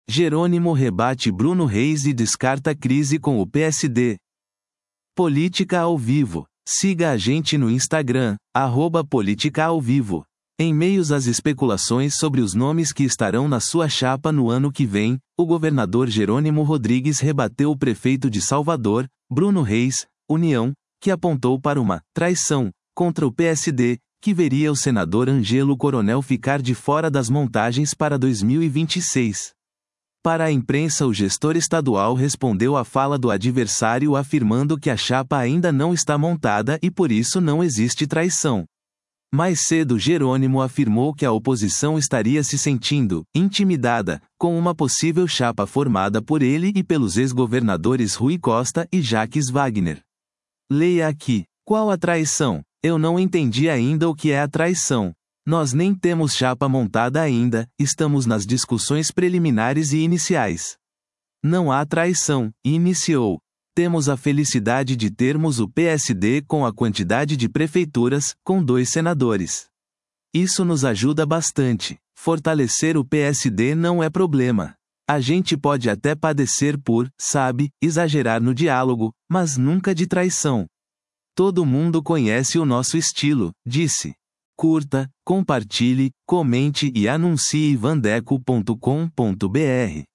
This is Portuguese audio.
Jerônimo rebate Bruno Reis e descarta crise com o PSD. Política ao vivo. Siga a gente no Instagram, @politicaauvivo. Em meios às especulações sobre os nomes que estarão na sua chapa no ano que vem, o governador Jerônimo Rodrigues rebateu o prefeito de Salvador, Bruno Reis, União, que apontou para uma traição contra o PSD, que veria o senador Ângelo Coronel ficar de fora das montagens para 2026. Para a imprensa, o gestor estadual respondeu à fala do adversário afirmando que a chapa ainda não está montada e por isso não existe traição. Mais cedo, Jerônimo afirmou que a oposição estaria se sentindo intimidada com uma possível chapa formada por ele e pelos ex-governadores Rui Costa e Jacques Wagner. Leia aqui. Qual a traição? Eu não entendi ainda o que é a traição. Nós nem temos chapa montada ainda, estamos nas discussões preliminares e iniciais. Não há traição, iniciou. Temos a felicidade de termos o PSD com a quantidade de prefeituras, com 2 senadores. Isso nos ajuda bastante. Fortalecer o PSD não é problema. A gente pode até padecer por, exagerar no diálogo, mas nunca de traição. Todo mundo conhece o nosso estilo, disse. Curta, compartilhe, comente e anuncie vandeco.com.br.